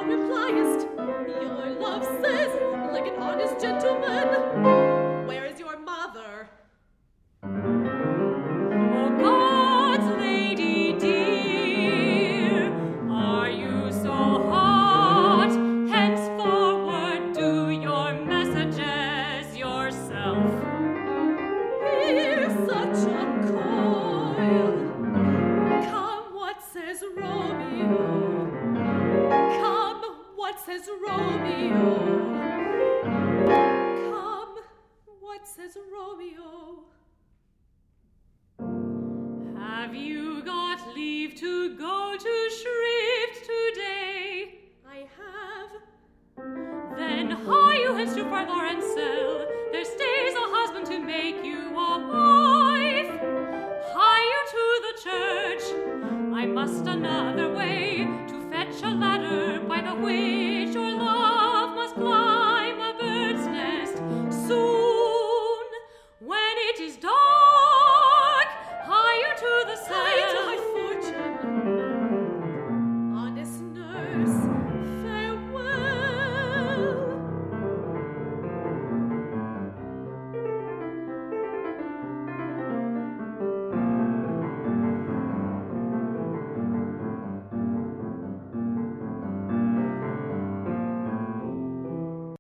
repliest? Your love says, like an honest gentleman. Where is your mother? Oh, God's lady dear, are you so hot? Henceforward do your messages yourself. Here's such a coil. Come, what says Romeo? Come, what says Romeo? Come, what says Romeo? Have you got leave to go to Shrift today? I have. Then hie you hence to Far Lawrencel. There stays a husband to make you a wife. Hie you to the church. I must another way to fetch a ladder by the way.